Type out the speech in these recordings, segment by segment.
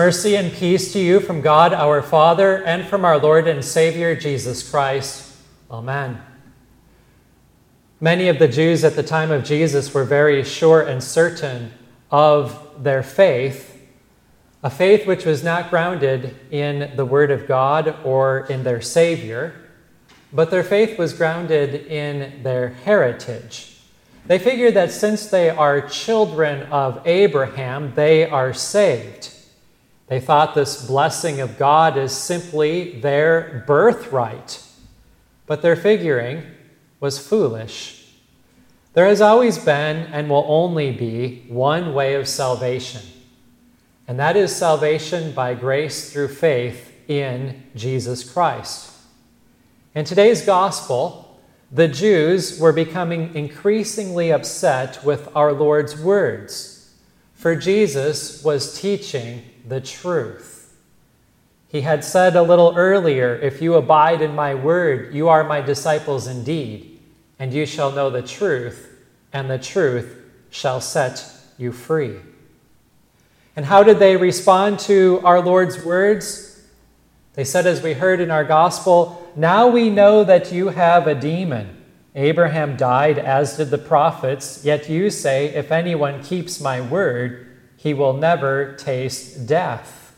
mercy and peace to you from God our Father and from our Lord and Savior Jesus Christ. Amen. Many of the Jews at the time of Jesus were very sure and certain of their faith, a faith which was not grounded in the Word of God or in their Savior, but their faith was grounded in their heritage. They figured that since they are children of Abraham, they are saved. They thought this blessing of God is simply their birthright. But their figuring was foolish. There has always been and will only be one way of salvation, and that is salvation by grace through faith in Jesus Christ. In today's gospel, the Jews were becoming increasingly upset with our Lord's words, for Jesus was teaching the truth. He had said a little earlier, "If you abide in my word, you are my disciples indeed, and you shall know the truth, and the truth shall set you free." And how did they respond to our Lord's words? They said, as we heard in our gospel, "Now we know that you have a demon. Abraham died, as did the prophets, yet you say, if anyone keeps my word, he will never taste death."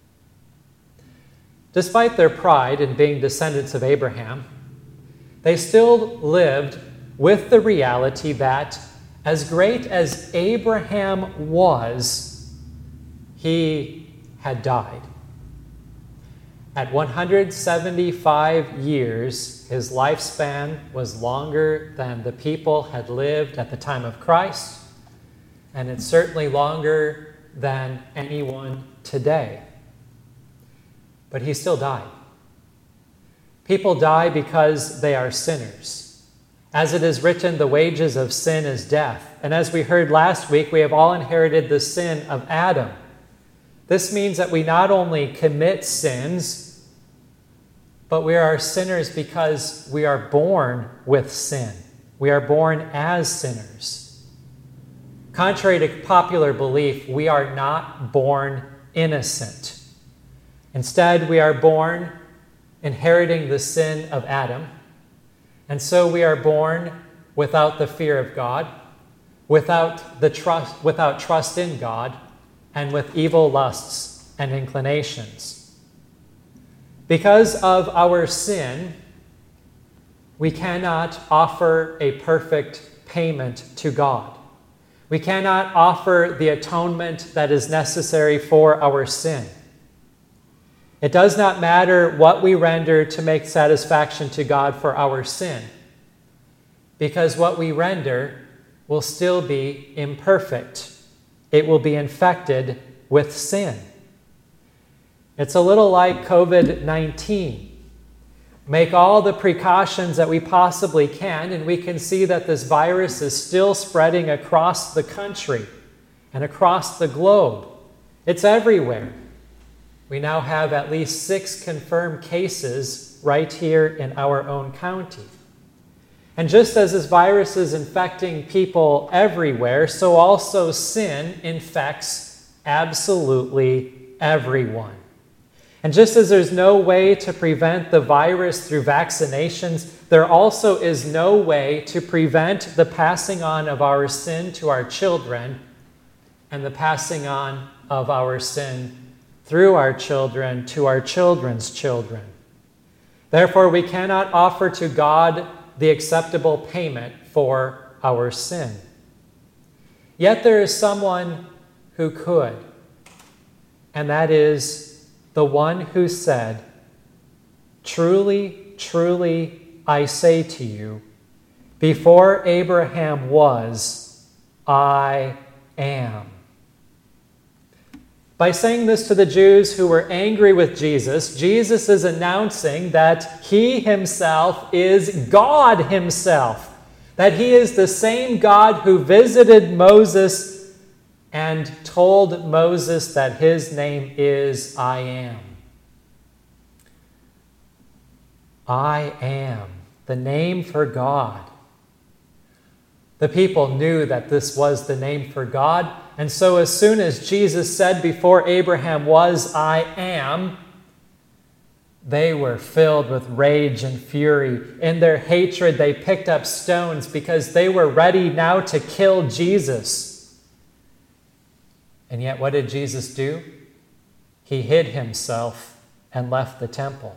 Despite their pride in being descendants of Abraham, they still lived with the reality that, as great as Abraham was, he had died. At 175 years, his lifespan was longer than the people had lived at the time of Christ, and it's certainly longer than anyone today. But he still died. People die because they are sinners. As it is written, the wages of sin is death. And as we heard last week, we have all inherited the sin of Adam. This means that we not only commit sins, but we are sinners because we are born with sin. We are born as sinners. Contrary to popular belief, we are not born innocent. Instead, we are born inheriting the sin of Adam, and so we are born without the fear of God, without trust in God, and with evil lusts and inclinations. Because of our sin, we cannot offer a perfect payment to God. We cannot offer the atonement that is necessary for our sin. It does not matter what we render to make satisfaction to God for our sin, because what we render will still be imperfect. It will be infected with sin. It's a little like COVID-19. Make all the precautions that we possibly can, and we can see that this virus is still spreading across the country and across the globe. It's everywhere. We now have at least 6 confirmed cases right here in our own county. And just as this virus is infecting people everywhere, so also sin infects absolutely everyone. And just as there's no way to prevent the virus through vaccinations, there also is no way to prevent the passing on of our sin to our children and the passing on of our sin through our children to our children's children. Therefore, we cannot offer to God the acceptable payment for our sin. Yet there is someone who could, and that is the one who said, "Truly, truly, I say to you, before Abraham was, I am." By saying this to the Jews who were angry with Jesus, Jesus is announcing that he himself is God himself, that he is the same God who visited Moses and told Moses that his name is I am. I am, the name for God. The people knew that this was the name for God And so as soon as Jesus said before Abraham was, I am, they were filled with rage and fury. In their hatred, they picked up stones because they were ready now to kill Jesus. And yet, what did Jesus do? He hid himself and left the temple.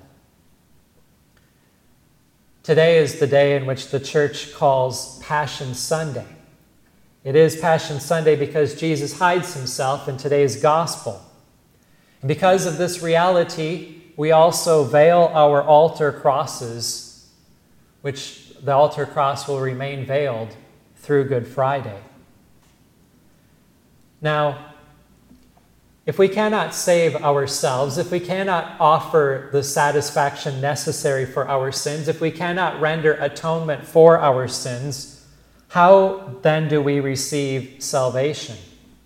Today is the day in which the church calls Passion Sunday. It is Passion Sunday because Jesus hides himself in today's gospel. And because of this reality, we also veil our altar crosses, which the altar cross will remain veiled through Good Friday. Now, if we cannot save ourselves, if we cannot offer the satisfaction necessary for our sins, if we cannot render atonement for our sins, how then do we receive salvation?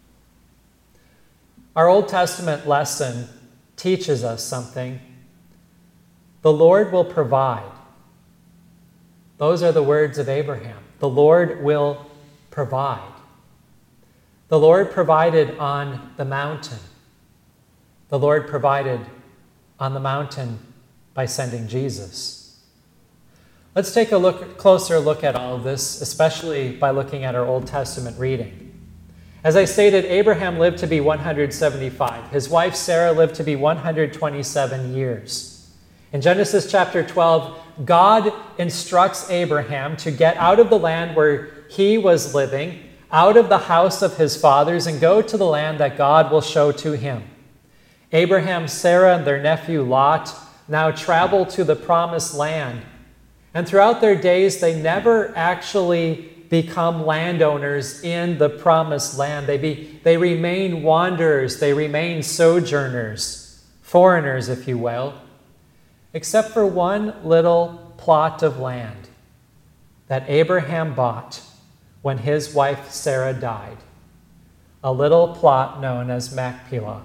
Our Old Testament lesson teaches us something. The Lord will provide. Those are the words of Abraham. The Lord will provide. The Lord provided on the mountain. The Lord provided on the mountain by sending Jesus. Let's take a closer look at all of this, especially by looking at our Old Testament reading. As I stated, Abraham lived to be 175. His wife Sarah lived to be 127 years. In Genesis chapter 12, God instructs Abraham to get out of the land where he was living, out of the house of his fathers, and go to the land that God will show to him. Abraham, Sarah, and their nephew Lot now travel to the promised land. And throughout their days, they never actually become landowners in the promised land. They remain wanderers. They remain sojourners, foreigners, if you will, except for one little plot of land that Abraham bought when his wife Sarah died, a little plot known as Machpelah.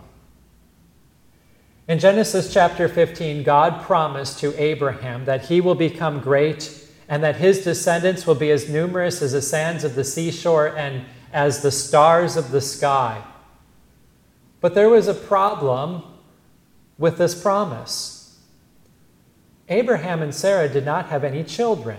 In Genesis chapter 15, God promised to Abraham that he will become great and that his descendants will be as numerous as the sands of the seashore and as the stars of the sky. But there was a problem with this promise. Abraham and Sarah did not have any children.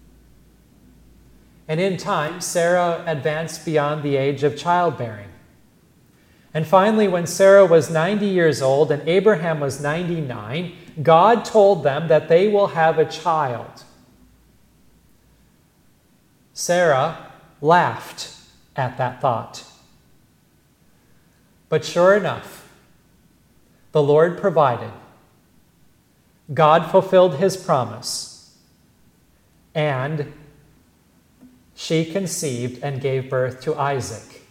And in time, Sarah advanced beyond the age of childbearing. And finally, when Sarah was 90 years old and Abraham was 99, God told them that they will have a child. Sarah laughed at that thought. But sure enough, the Lord provided. God fulfilled his promise, and she conceived and gave birth to Isaac,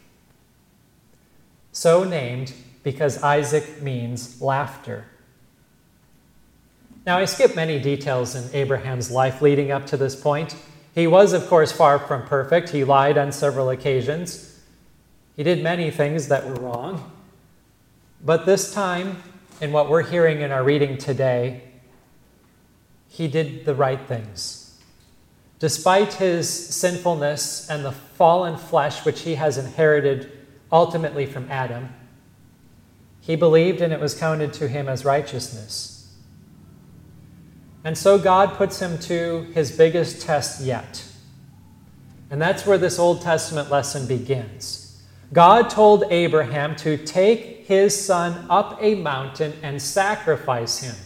so named because Isaac means laughter. Now, I skip many details in Abraham's life leading up to this point. He was, of course, far from perfect. He lied on several occasions. He did many things that were wrong. But this time, in what we're hearing in our reading today, he did the right things. Despite his sinfulness and the fallen flesh which he has inherited ultimately from Adam, he believed and it was counted to him as righteousness. And so God puts him to his biggest test yet. And that's where this Old Testament lesson begins. God told Abraham to take his son up a mountain and sacrifice him.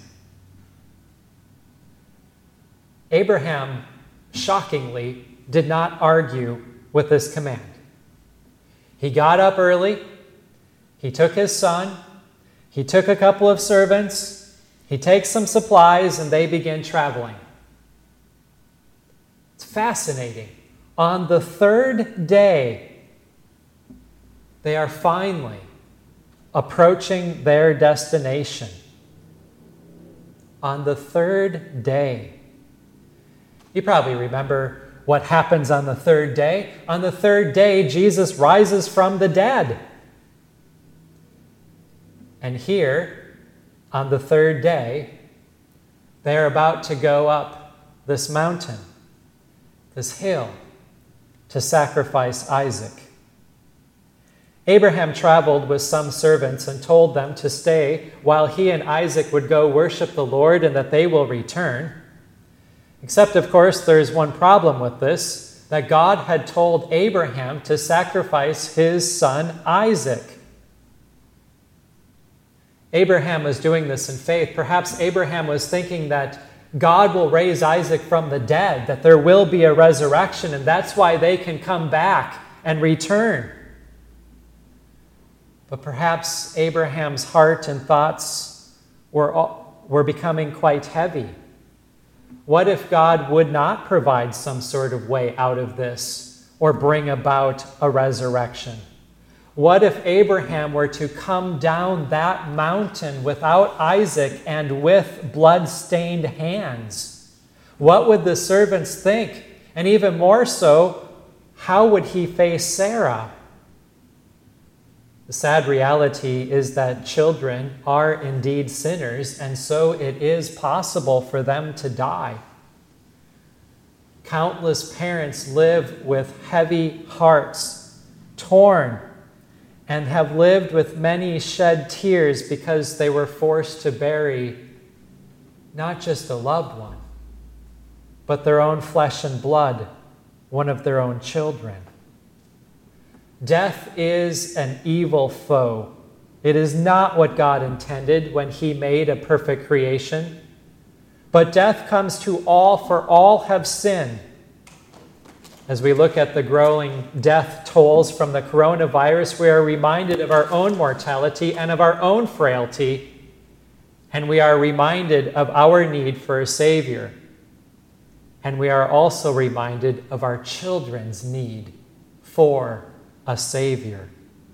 Abraham, shockingly, did not argue with this command. He got up early, he took his son, he took a couple of servants, he takes some supplies, and they begin traveling. It's fascinating. On the third day, they are finally approaching their destination. On the third day. You probably remember what happens on the third day. On the third day, Jesus rises from the dead. And here, on the third day, they are about to go up this mountain, this hill, to sacrifice Isaac. Abraham traveled with some servants and told them to stay while he and Isaac would go worship the Lord and that they will return. Except, of course, there's one problem with this, that God had told Abraham to sacrifice his son Isaac. Abraham was doing this in faith. Perhaps Abraham was thinking that God will raise Isaac from the dead, that there will be a resurrection, and that's why they can come back and return. But perhaps Abraham's heart and thoughts were becoming quite heavy. What if God would not provide some sort of way out of this or bring about a resurrection? What if Abraham were to come down that mountain without Isaac and with blood-stained hands? What would the servants think? And even more so, how would he face Sarah? The sad reality is that children are indeed sinners, and so it is possible for them to die. Countless parents live with heavy hearts, torn, and have lived with many shed tears because they were forced to bury not just a loved one, but their own flesh and blood, one of their own children. Death is an evil foe. It is not what God intended when he made a perfect creation. But death comes to all, for all have sinned. As we look at the growing death tolls from the coronavirus, we are reminded of our own mortality and of our own frailty, and we are reminded of our need for a Savior. And we are also reminded of our children's need for a Savior.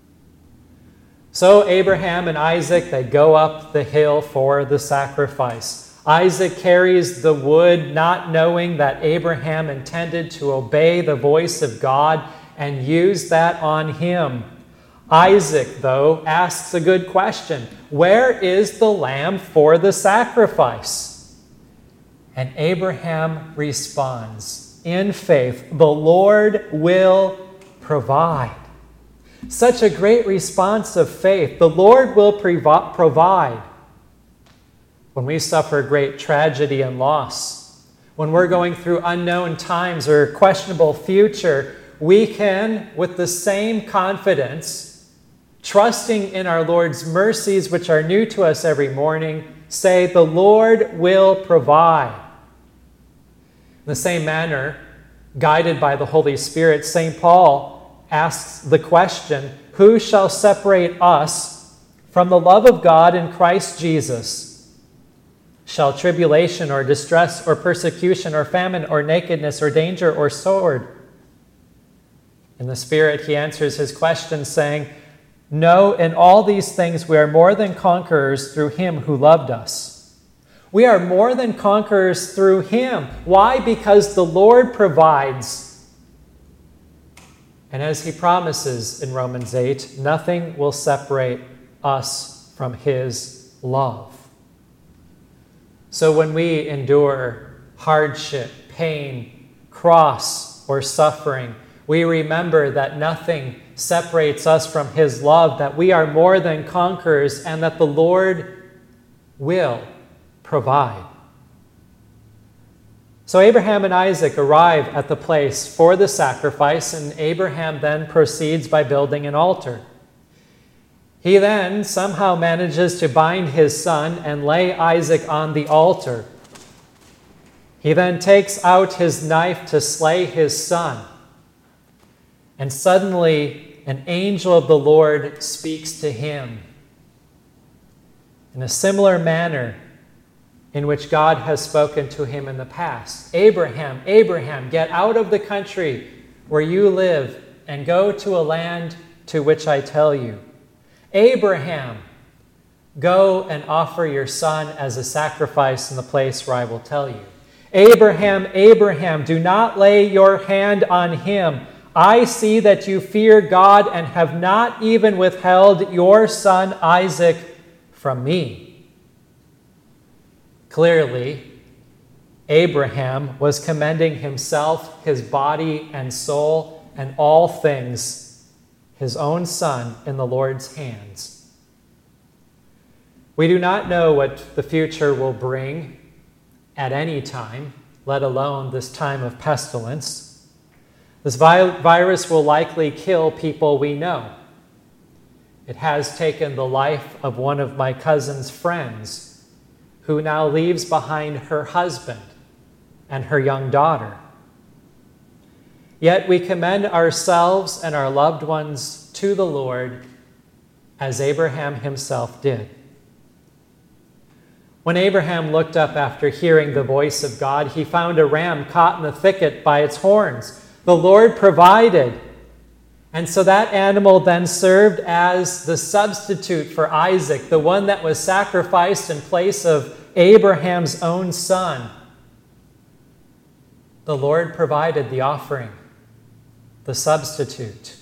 So Abraham and Isaac, they go up the hill for the sacrifice. Isaac carries the wood, not knowing that Abraham intended to obey the voice of God and use that on him. Isaac, though, asks a good question. Where is the lamb for the sacrifice? And Abraham responds, in faith, the Lord will provide. Such a great response of faith. The Lord will provide. When we suffer great tragedy and loss, when we're going through unknown times or questionable future, we can, with the same confidence, trusting in our Lord's mercies, which are new to us every morning, say, the Lord will provide. In the same manner, guided by the Holy Spirit, St. Paul asks the question, who shall separate us from the love of God in Christ Jesus? Shall tribulation or distress or persecution or famine or nakedness or danger or sword? In the Spirit, he answers his question saying, no, in all these things we are more than conquerors through him who loved us. We are more than conquerors through him. Why? Because the Lord provides. And as he promises in Romans 8, nothing will separate us from his love. So when we endure hardship, pain, cross, or suffering, we remember that nothing separates us from his love, that we are more than conquerors, and that the Lord will provide. So Abraham and Isaac arrive at the place for the sacrifice, and Abraham then proceeds by building an altar. He then somehow manages to bind his son and lay Isaac on the altar. He then takes out his knife to slay his son. And suddenly an angel of the Lord speaks to him in a similar manner in which God has spoken to him in the past. Abraham, Abraham, get out of the country where you live and go to a land to which I tell you. Abraham, go and offer your son as a sacrifice in the place where I will tell you. Abraham, Abraham, do not lay your hand on him. I see that you fear God and have not even withheld your son Isaac from me. Clearly, Abraham was commending himself, his body and soul, and all things, his own son in the Lord's hands. We do not know what the future will bring at any time, let alone this time of pestilence. This virus will likely kill people we know. It has taken the life of one of my cousin's friends, who now leaves behind her husband and her young daughter. Yet we commend ourselves and our loved ones to the Lord, as Abraham himself did. When Abraham looked up after hearing the voice of God, he found a ram caught in the thicket by its horns. The Lord provided. And so that animal then served as the substitute for Isaac, the one that was sacrificed in place of Abraham's own son. The Lord provided the offering, the substitute.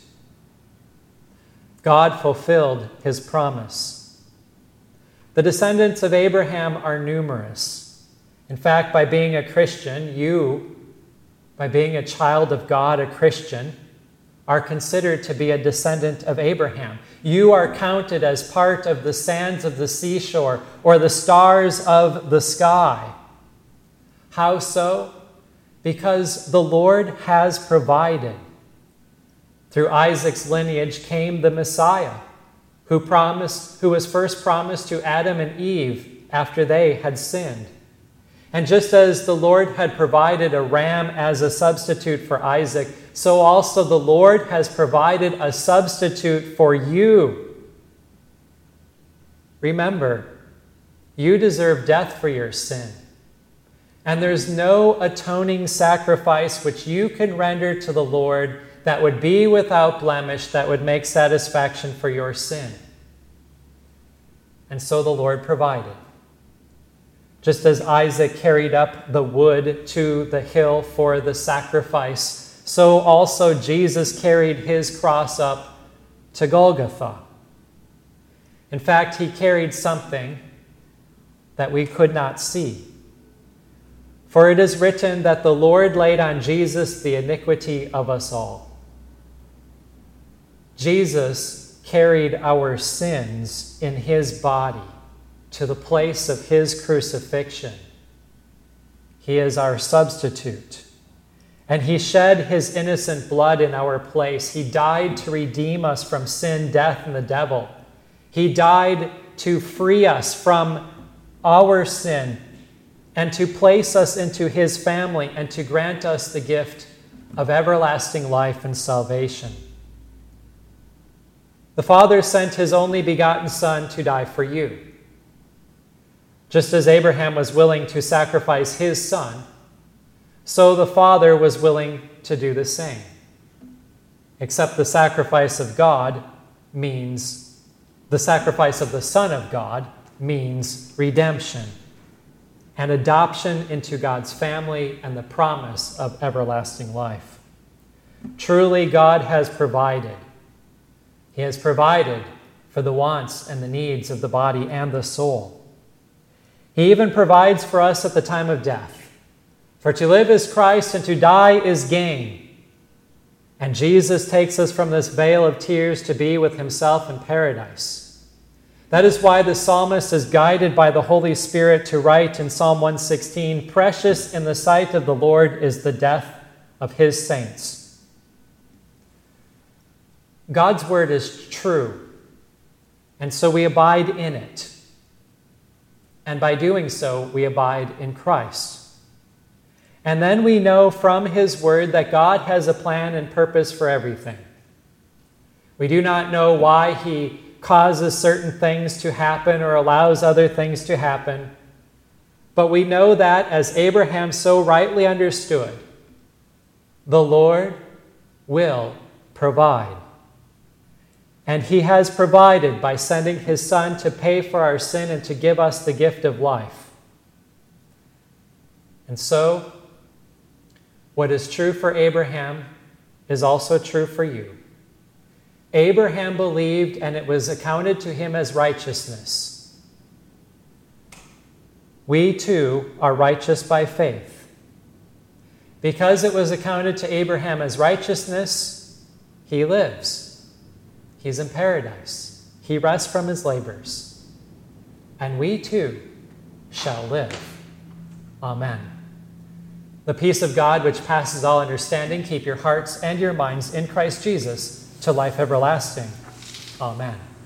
God fulfilled his promise. The descendants of Abraham are numerous. In fact, by being a Christian, by being a child of God, a Christian, are considered to be a descendant of Abraham. You are counted as part of the sands of the seashore or the stars of the sky. How so? Because the Lord has provided. Through Isaac's lineage came the Messiah, who was first promised to Adam and Eve after they had sinned. And just as the Lord had provided a ram as a substitute for Isaac, so also the Lord has provided a substitute for you. Remember, you deserve death for your sin. And there's no atoning sacrifice which you can render to the Lord that would be without blemish, that would make satisfaction for your sin. And so the Lord provided. Just as Isaac carried up the wood to the hill for the sacrifice, so also Jesus carried his cross up to Golgotha. In fact, he carried something that we could not see. For it is written that the Lord laid on Jesus the iniquity of us all. Jesus carried our sins in his body to the place of his crucifixion. He is our substitute. And he shed his innocent blood in our place. He died to redeem us from sin, death, and the devil. He died to free us from our sin and to place us into his family and to grant us the gift of everlasting life and salvation. The Father sent his only begotten Son to die for you. Just as Abraham was willing to sacrifice his son, so the Father was willing to do the same. Except the sacrifice of God means, the sacrifice of the Son of God means redemption and adoption into God's family and the promise of everlasting life. Truly, God has provided. He has provided for the wants and the needs of the body and the soul. He even provides for us at the time of death. For to live is Christ, and to die is gain. And Jesus takes us from this vale of tears to be with himself in paradise. That is why the psalmist is guided by the Holy Spirit to write in Psalm 116, "Precious in the sight of the Lord is the death of his saints." God's word is true, and so we abide in it. And by doing so, we abide in Christ. And then we know from his word that God has a plan and purpose for everything. We do not know why he causes certain things to happen or allows other things to happen, but we know that, as Abraham so rightly understood, the Lord will provide. And he has provided by sending his Son to pay for our sin and to give us the gift of life. And so, what is true for Abraham is also true for you. Abraham believed, and it was accounted to him as righteousness. We too are righteous by faith. Because it was accounted to Abraham as righteousness, he lives. He's in paradise. He rests from his labors. And we too shall live. Amen. The peace of God, which passes all understanding, keep your hearts and your minds in Christ Jesus to life everlasting. Amen.